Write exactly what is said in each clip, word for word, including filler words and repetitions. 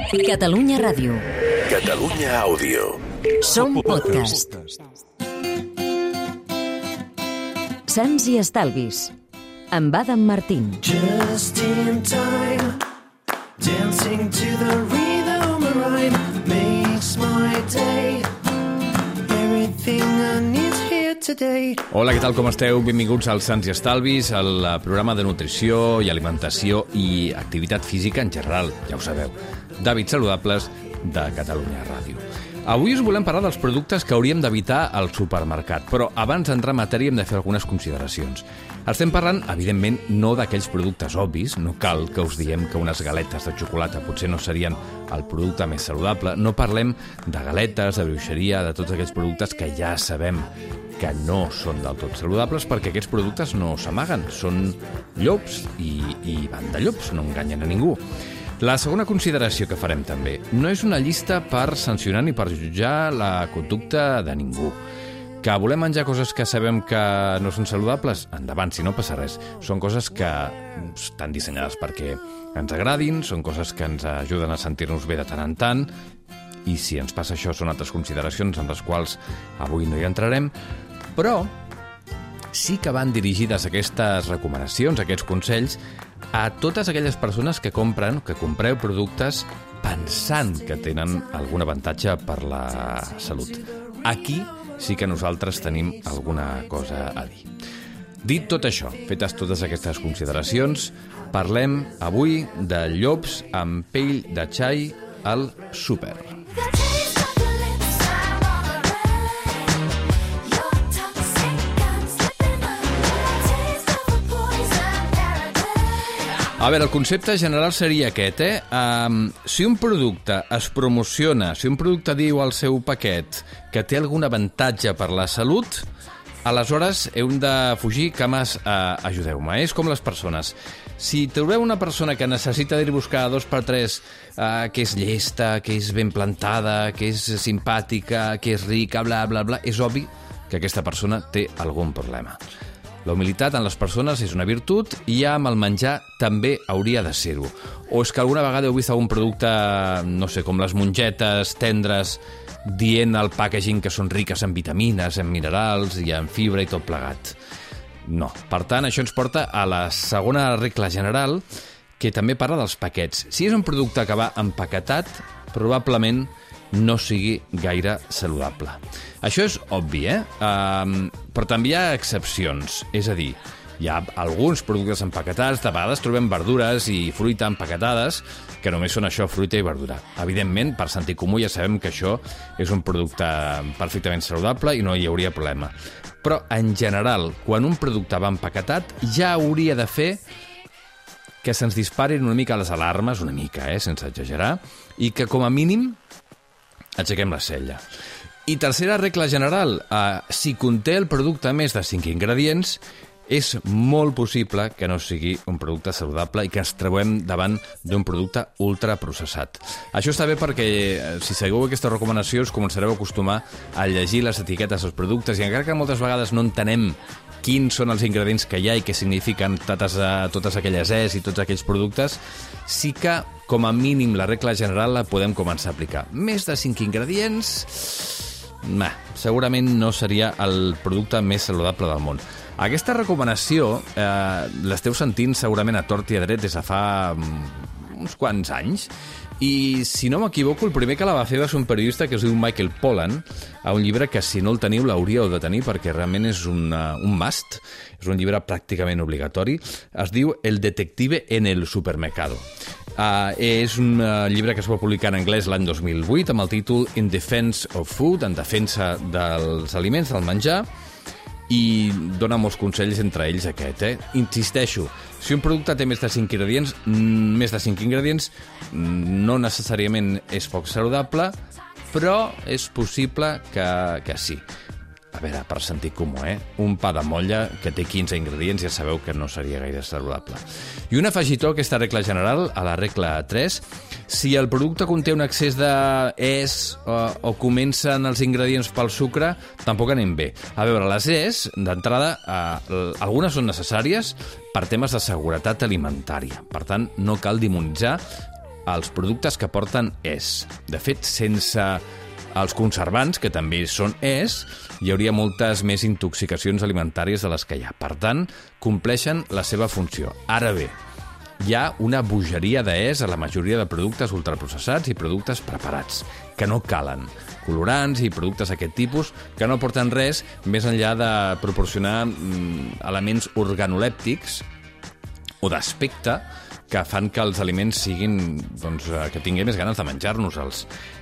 Catalunya Ràdio. Catalunya Àudio. Som podcast. Sants i estalvis, amb Adam Martín. Just in time, dancing to the rhythm of rhyme makes my day. Everything I need here today. Hola, què tal, com esteu? Benvinguts als Sants i Estalvis, al programa de nutrició i alimentació i activitat física en general, ja ho sabeu. D'hàbits saludables de Catalunya Ràdio. Avui us volem parlar dels productes que hauríem d'evitar al supermercat, però abans d'entrar en matèria hem de fer algunes consideracions. Estem parlant, evidentment, no d'aquells productes obvis, no cal que us diem que unes galetes de xocolata potser no serien el producte més saludable, no parlem de galetes, de bruixeria, de tots aquells productes que ja sabem que no són del tot saludables, perquè aquests productes no s'amaguen, són llops i, i van de llops, no enganyen a ningú. La segona consideració que farem també no és una llista per sancionar ni per jutjar la conducta de ningú. Que volem menjar coses que sabem que no són saludables? Endavant, si no passa res. Són coses que estan dissenyades perquè ens agradin, són coses que ens ajuden a sentir-nos bé de tant en tant, i si ens passa això són altres consideracions en les quals avui no hi entrarem, però sí que van dirigides aquestes recomanacions, aquests consells, a totes aquelles persones que compren, que compreu productes pensant que tenen algun avantatge per la salut. Aquí sí que nosaltres tenim alguna cosa a dir. Dit tot això, fetes totes aquestes consideracions, parlem avui de llops amb pell de xai al súper. A veure, el concepte general seria aquest, eh? Um, si un producte es promociona, si un producte diu al seu paquet que té algun avantatge per la salut, aleshores heu de fugir, cames, uh, ajudeu-me. És com les persones. Si trobeu una persona que necessita dir-vos cada dos per tres uh, que és llesta, que és ben plantada, que és simpàtica, que és rica, bla, bla, bla, és obvi que aquesta persona té algun problema. La humilitat en les persones és una virtut i ja amb el menjar també hauria de ser-ho. O és que alguna vegada heu vist algun producte, no sé, com les mongetes tendres, dient al packaging que són riques en vitamines, en minerals i en fibra i tot plegat. No. Per tant, això ens porta a la segona regla general, que també parla dels paquets. Si és un producte que va empaquetat, probablement no sigui gaire saludable. Això és obvi, eh? Um, però també hi ha excepcions. És a dir, hi ha alguns productes empaquetats, de vegades trobem verdures i fruita empaquetades, que només són això, fruita i verdura. Evidentment, per sentit comú ja sabem que això és un producte perfectament saludable i no hi hauria problema. Però, en general, quan un producte va empaquetat, ja hauria de fer que se'ns disparin una mica les alarmes, una mica, eh, sense exagerar, i que, com a mínim, aixequem la cella. I tercera regla general, eh, si conté el producte més de cinc ingredients, és molt possible que no sigui un producte saludable i que ens trobem davant d'un producte ultraprocessat. Això està bé perquè, si seguiu aquestes recomanacions, començareu a acostumar a llegir les etiquetes dels productes i encara que moltes vegades no entenem quins són els ingredients que hi ha i què signifiquen totes, totes aquelles es i tots aquells productes, sí que, com a mínim, la regla general la podem començar a aplicar. Més de cinc ingredients, nah, segurament no seria el producte més saludable del món. Aquesta recomanació eh, l'esteu sentint segurament a tort i a dret des de fa uns quants anys, i si no m'equivoco, el primer que la va fer va ser un periodista que es diu Michael Pollan, a un llibre que, si no el teniu, l'hauríeu de tenir perquè realment és una, un must, és un llibre pràcticament obligatori. Es diu El detective en el supermercado. Uh, és un uh, llibre que es va publicar en anglès l'any dos mil vuit amb el títol In Defense of Food, en defensa dels aliments, del menjar, i dona molts consells, entre ells aquest, eh? Insisteixo, si un producte té més de cinc ingredients, més de cinc ingredients, no necessàriament és poc saludable, però és possible que, que sí. A veure, per sentit comú, eh? Un pa de motlla que té quinze ingredients ja sabeu que no seria gaire saludable. I un afegitó a aquesta regla general, a la regla tres, si el producte conté un excés d'es o, o comencen els ingredients pel sucre, tampoc anem bé. A veure, les es, d'entrada, eh, algunes són necessàries per temes de seguretat alimentària. Per tant, no cal demonitzar els productes que porten es. De fet, sense els conservants, que també són es, hi hauria moltes més intoxicacions alimentàries de les que hi ha. Per tant, compleixen la seva funció. Ara bé, hi ha una bogeria d'es a la majoria de productes ultraprocessats i productes preparats, que no calen. Colorants i productes d'aquest tipus que no porten res més enllà de proporcionar mm, elements organolèptics o d'aspecte que fan que els aliments siguin, doncs, que tinguem més ganes de menjar-nos-els.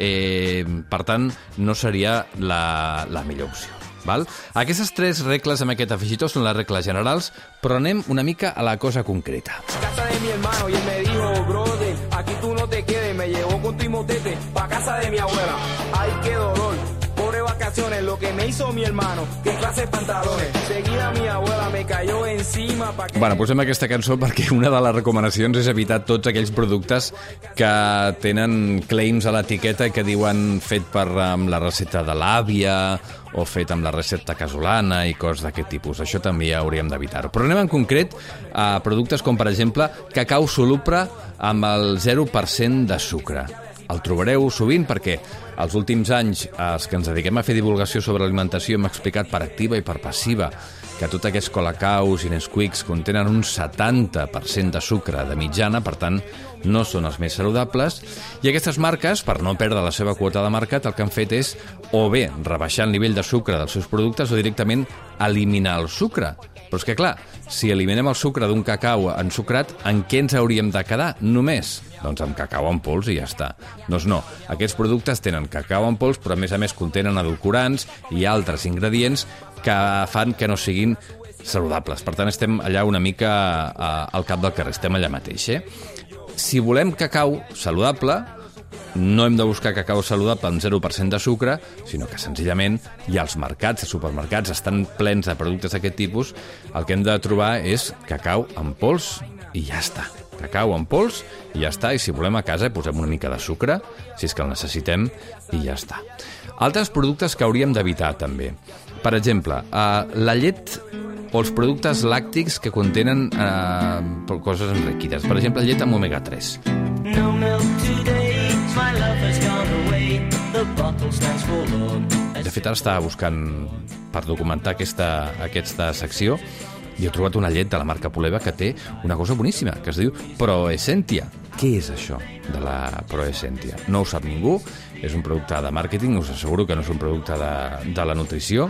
Eh, per tant, no seria la, la millor opció. Val? Aquestes tres regles amb aquest afegitó són les regles generals, però anem una mica a la cosa concreta. Casa de mi hermano y él me dijo, brother, aquí tú no te quedes, me llevó con tu y motete pa' casa de mi abuela. Ay, qué dolor, pobre vacaciones, lo que me hizo mi hermano, qué clase de pantalones. Seguida mi abuela me cayó encima pa' que... Bueno, posem aquesta cançó perquè una de les recomanacions és evitar tots aquells productes que tenen claims a l'etiqueta que diuen fet per amb la recepta de l'àvia o fet amb la recepta casolana i coses d'aquest tipus. Això també hauríem d'evitar-ho. Però anem en concret a productes com, per exemple, cacau soluble amb el zero per cent de sucre. El trobareu sovint perquè els últims anys els que ens dediquem a fer divulgació sobre alimentació hem explicat per activa i per passiva que tots aquests colacaus i Nesquiks contenen un setanta per cent de sucre de mitjana, per tant, no són els més saludables, i aquestes marques, per no perdre la seva quota de mercat, el que han fet és o bé rebaixar el nivell de sucre dels seus productes o directament eliminar el sucre. Però és que, clar, si eliminem el sucre d'un cacau ensucrat, en què ens hauríem de quedar? Només? Doncs amb cacau en pols i ja està. Doncs no, aquests productes tenen cacau en pols, però a més a més contenen edulcorants i altres ingredients que fan que no siguin saludables. Per tant, estem allà una mica al cap del carrer, estem allà mateix, eh? Si volem cacau saludable, no hem de buscar cacau saludable amb zero per cent de sucre, sinó que senzillament hi ha els mercats, els supermercats estan plens de productes d'aquest tipus, el que hem de trobar és cacau en pols i ja està. Cacau en pols i ja està, i si volem a casa posem una mica de sucre, si és que el necessitem, i ja està. Altres productes que hauríem d'evitar també. Per exemple, eh, la llet o els productes làctics que contenen eh, coses enriquides. Per exemple, llet amb omega tres. No milk today, my love has gone away, the bottle stands for love. De fet, ara estava buscant per documentar aquesta, aquesta secció i he trobat una llet de la marca Puleva que té una cosa boníssima, que es diu Proessentia. Què és això de la Proessentia? No ho sap ningú, és un producte de màrqueting, us asseguro que no és un producte de, de la nutrició,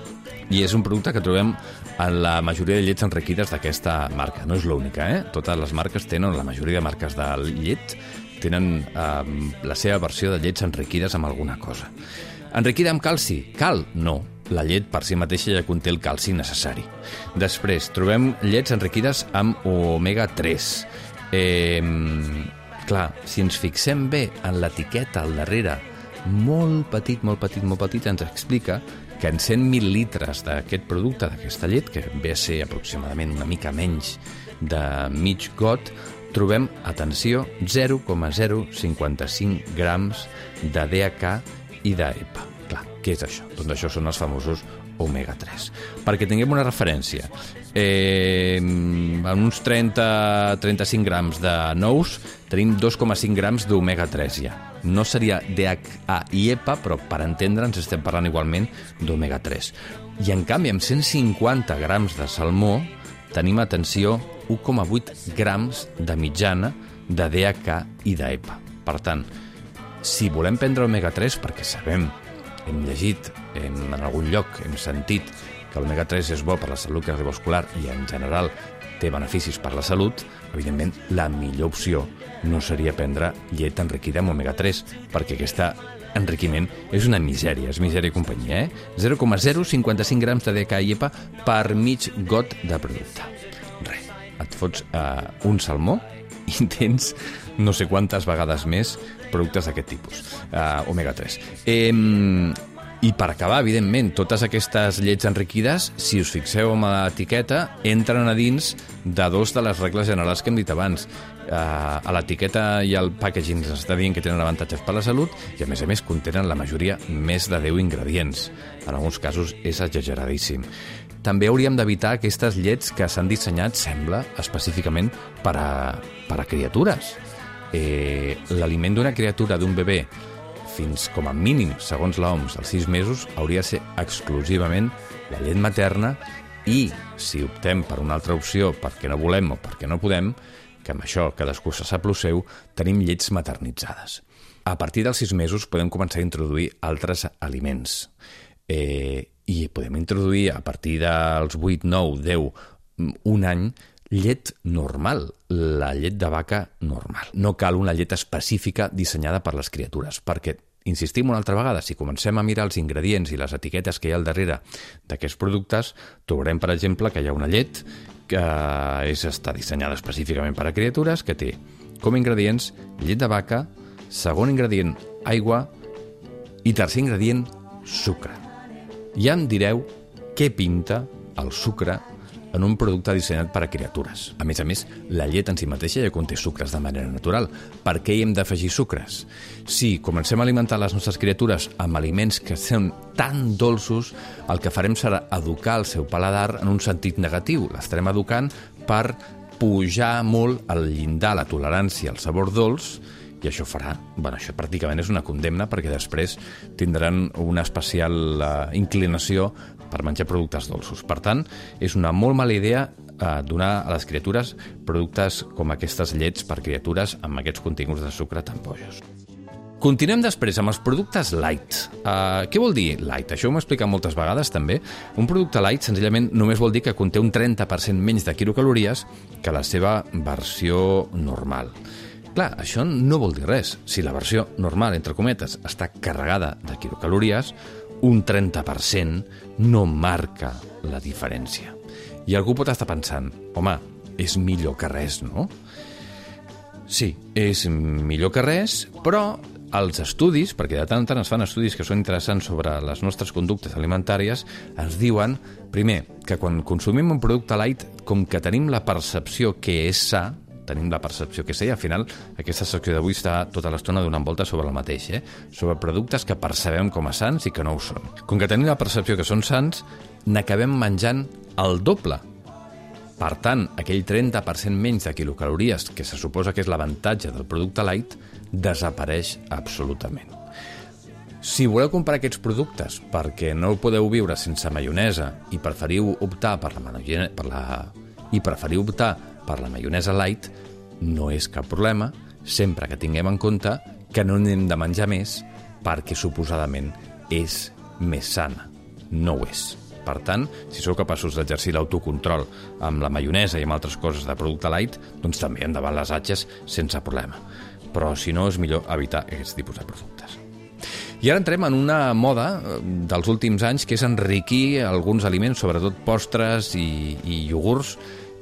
i és un producte que trobem en la majoria de llets enriquides d'aquesta marca. No és l'única, eh? Totes les marques tenen, la majoria de marques de llet tenen eh, la seva versió de llets enriquides amb alguna cosa. Enriquida amb calci? Cal? No. La llet per si mateixa ja conté el calci necessari. Després, trobem llets enriquides amb omega tres. Eh, clar, si ens fixem bé en l'etiqueta al darrere, molt petit, molt petit, molt petit, ens explica que en cent mil·litres d'aquest producte, d'aquesta llet, que ve a ser aproximadament una mica menys de mig got, trobem, atenció, zero coma zero cinquanta-cinc grams de D H A i d'E P A. Clar, què és això? Doncs això són els famosos omega tres. Perquè tinguem una referència, eh, en uns trenta a trenta-cinc grams de nous tenim dos coma cinc grams d'omega tres ja. No seria D H A i E P A, però per entendre'ns estem parlant igualment d'omega tres. I en canvi, amb cent cinquanta grams de salmó tenim, atenció, u coma vuit grams de mitjana de D H A i d'E P A. Per tant, si volem prendre omega tres, perquè sabem, hem llegit, hem, en algun lloc hem sentit que l'omega tres és bo per la salut cardiovascular i en general té beneficis per la salut, evidentment la millor opció no seria prendre llet enriquida amb omega tres, perquè aquest enriquiment és una misèria, és misèria i companyia, eh? zero coma zero cinquanta-cinc grams de D H A i E P A per mig got de producte. Res, et fots uh, un salmó i tens no sé quantes vegades més productes d'aquest tipus, uh, omega tres. Eh, I per acabar, evidentment, totes aquestes llets enriquides, si us fixeu en l'etiqueta, entren a dins de dos de les regles generals que hem dit abans. Uh, a l'etiqueta i al packaging ens està dient que tenen avantatges per la salut i, a més a més, contenen la majoria més de deu ingredients. En alguns casos és exageradíssim. També hauríem d'evitar aquestes llets que s'han dissenyat, sembla, específicament per a, per a criatures. eh, l'aliment d'una criatura, d'un bebè, fins com a mínim, segons l'O M S, als sis mesos, hauria de ser exclusivament la llet materna i, si optem per una altra opció perquè no volem o perquè no podem, que amb això cadascú se sap lo seu, tenim llets maternitzades. A partir dels sis mesos podem començar a introduir altres aliments. Eh, I podem introduir a partir dels vuit, nou, deu, un any, llet normal, la llet de vaca normal. No cal una llet específica dissenyada per les criatures, perquè, insistim una altra vegada, si comencem a mirar els ingredients i les etiquetes que hi ha al darrere d'aquests productes, trobarem, per exemple, que hi ha una llet que és, està dissenyada específicament per a criatures, que té com a ingredients llet de vaca, segon ingredient aigua i tercer ingredient sucre. Ja em direu què pinta el sucre en un producte dissenyat per a criatures. A més a més, la llet en si mateixa ja conté sucres de manera natural. Per què hi hem d'afegir sucres? Si comencem a alimentar les nostres criatures amb aliments que són tan dolços, el que farem serà educar el seu paladar en un sentit negatiu. L'estarem educant per pujar molt el llindar, la tolerància al sabor dolç, i això farà, bueno, això pràcticament és una condemna, perquè després tindran una especial uh, inclinació per menjar productes dolços. Per tant, és una molt mala idea uh, donar a les criatures productes com aquestes llets per criatures amb aquests continguts de sucre tan bojos. Continuem després amb els productes light. Uh, què vol dir light? Això ho m'he explicat moltes vegades també. Un producte light senzillament només vol dir que conté un trenta per cent menys de quilocalories que la seva versió normal. Clar, això no vol dir res. Si la versió normal, entre cometes, està carregada de quilocalories, un trenta per cent no marca la diferència. I algú pot estar pensant, home, és millor que res, no? Sí, és millor que res, però els estudis, perquè de tant en tant es fan estudis que són interessants sobre les nostres conductes alimentàries, ens diuen, primer, que quan consumim un producte light, com que tenim la percepció que és sa, tenim la percepció que sé, i al final aquesta secció d'avui està tota l'estona donant voltes sobre el mateix, eh? Sobre productes que percebem com a sants i que no ho són. Com que tenim la percepció que són sants, n'acabem menjant el doble. Per tant, aquell trenta per cent menys de quilocalories, que se suposa que és l'avantatge del producte light, desapareix absolutament. Si voleu comprar aquests productes perquè no podeu viure sense maionesa i preferiu optar per la, maionesa, per la... i preferiu optar per la maionesa light, no és cap problema, sempre que tinguem en compte que no n'hem de menjar més perquè suposadament és més sana. No ho és. Per tant, si sou capaços d'exercir l'autocontrol amb la maionesa i amb altres coses de producte light, doncs també endavant les atxes sense problema. Però si no, és millor evitar aquests tipus de productes. I ara entrem en una moda dels últims anys, que és enriquir alguns aliments, sobretot postres i, i iogurts,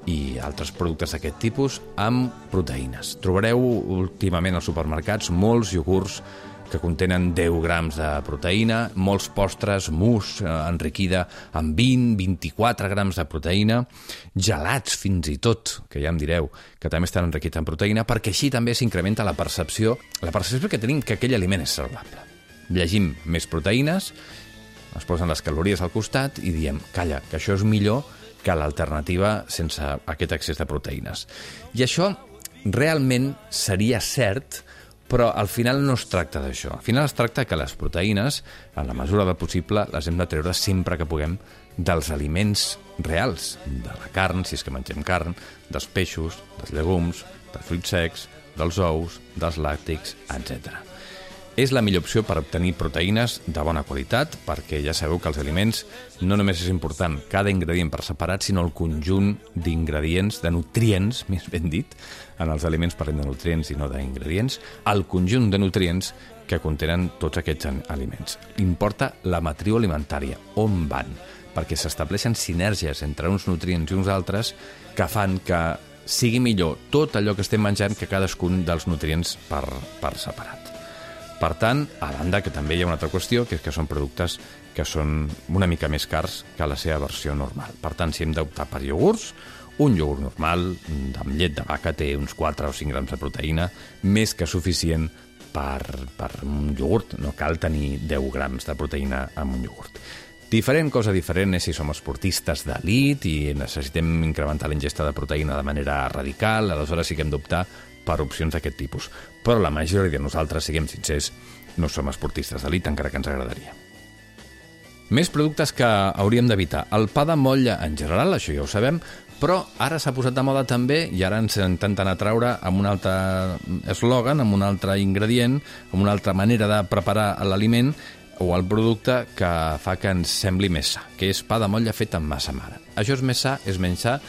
i altres productes d'aquest tipus amb proteïnes. Trobareu últimament als supermercats molts iogurts que contenen deu grams de proteïna, molts postres, mousse eh, enriquida amb vint a vint-i-quatre grams de proteïna, gelats fins i tot, que ja em direu, que també estan enriquits en proteïna, perquè així també s'incrementa la percepció, la percepció que tenim que aquell aliment és saludable. Llegim més proteïnes, es posen les calories al costat i diem, calla, que això és millor que l'alternativa sense aquest excés de proteïnes. I això realment seria cert, però al final no es tracta d'això. Al final es tracta que les proteïnes, en la mesura del possible, les hem de treure sempre que puguem dels aliments reals, de la carn, si és que mengem carn, dels peixos, dels llegums, dels fruits secs, dels ous, dels làctics, etcètera. És la millor opció per obtenir proteïnes de bona qualitat, perquè ja sabeu que els aliments no només és important cada ingredient per separat, sinó el conjunt d'ingredients, de nutrients, més ben dit, en els aliments parlem de nutrients i no d'ingredients, el conjunt de nutrients que contenen tots aquests aliments. Importa la matriu alimentària, on van, perquè s'estableixen sinergies entre uns nutrients i uns altres que fan que sigui millor tot allò que estem menjant que cadascun dels nutrients per, per separat. Per tant, a banda que també hi ha una altra qüestió, que és que són productes que són una mica més cars que la seva versió normal. Per tant, si hem d'optar per iogurts, un iogurt normal amb llet de vaca té uns quatre o cinc grams de proteïna, més que suficient per, per un iogurt. No cal tenir deu grams de proteïna en un iogurt. Diferent, cosa diferent, és si som esportistes d'elit i necessitem incrementar la ingesta de proteïna de manera radical, aleshores sí que hem d'optar per opcions d'aquest tipus. Però la majoria de nosaltres, siguem sincers, no som esportistes d'elit, encara que ens agradaria. Més productes que hauríem d'evitar. El pa de motlla en general, això ja ho sabem, però ara s'ha posat de moda també, i ara ens intenten atraure amb un altre eslògan, amb un altre ingredient, amb una altra manera de preparar l'aliment o el producte que fa que ens sembli més sa, que és pa de motlla fet amb massa mare. Això és més sa, és menys sa?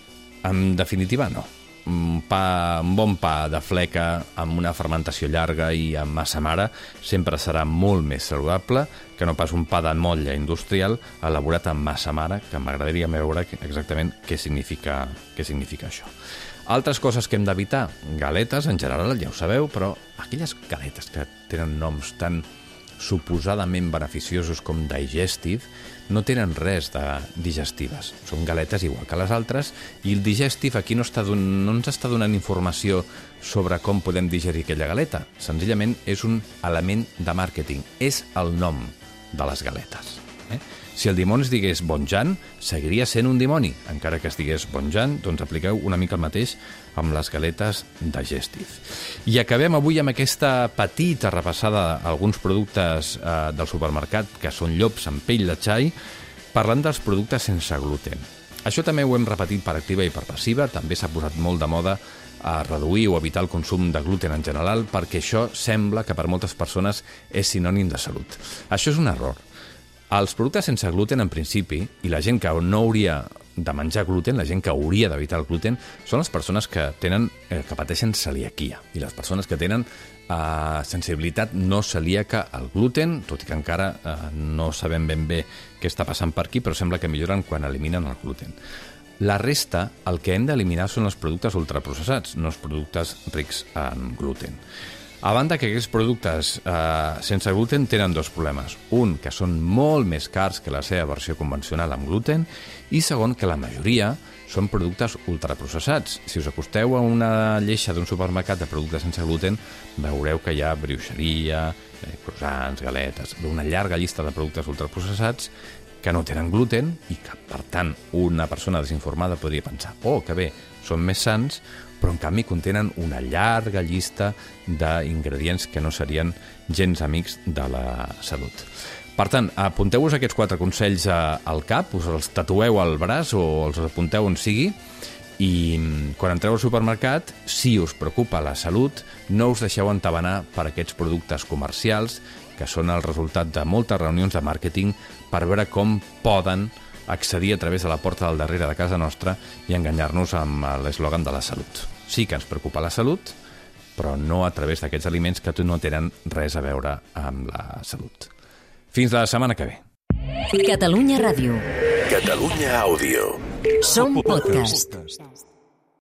En definitiva, no. Un, pa, un bon pa de fleca amb una fermentació llarga i amb massa mare sempre serà molt més saludable que no pas un pa de motlla industrial elaborat amb massa mare, que m'agradaria veure exactament què significa, què significa això. Altres coses que hem d'evitar, galetes en general, ja ho sabeu, però aquelles galetes que tenen noms tan suposadament beneficiosos com digestive, no tenen res de digestives. Són galetes igual que les altres, i el digestive aquí no, està don... no ens està donant informació sobre com podem digerir aquella galeta. Senzillament és un element de màrqueting. És el nom de les galetes. Eh? Si el dimoni es digués Bonjan, seguiria sent un dimoni. Encara que es digués Bonjan, doncs apliqueu una mica el mateix amb les galetes digestive. I acabem avui amb aquesta petita repassada d'alguns productes eh, del supermercat que són llops amb pell de xai, parlant dels productes sense gluten. Això també ho hem repetit per activa i per passiva, també s'ha posat molt de moda a reduir o evitar el consum de gluten en general, perquè això sembla que per moltes persones és sinònim de salut. Això és un error. Els productes sense gluten, en principi, i la gent que no hauria de menjar gluten, la gent que hauria d'evitar el gluten, són les persones que tenen eh, que pateixen celiaquia i les persones que tenen eh, sensibilitat no celíaca al gluten, tot i que encara eh, no sabem ben bé què està passant per aquí, però sembla que milloren quan eliminen el gluten. La resta, el que hem d'eliminar són els productes ultraprocessats, no els productes rics en gluten. A banda que aquests productes eh, sense gluten tenen dos problemes. Un, que són molt més cars que la seva versió convencional amb gluten, i segon, que la majoria són productes ultraprocessats. Si us acosteu a una lleixa d'un supermercat de productes sense gluten, veureu que hi ha brioixeria, eh, croissants, galetes, una llarga llista de productes ultraprocessats que no tenen gluten i que, per tant, una persona desinformada podria pensar «Oh, que bé, són més sans», però en canvi contenen una llarga llista d'ingredients que no serien gens amics de la salut. Per tant, apunteu-vos aquests quatre consells al cap, us els tatueu al braç o els apunteu on sigui, i quan entreu al supermercat, si us preocupa la salut, no us deixeu entabanar per aquests productes comercials, que són el resultat de moltes reunions de màrqueting per veure com poden accedir a través de la porta del darrere de casa nostra i enganyar-nos amb l'eslògan de la salut. Sí que ens preocupa la salut, però no a través d'aquests aliments que no tenen res a veure amb la salut. Fins la setmana que ve. Catalunya Ràdio. Catalunya Àudio. Som podcast.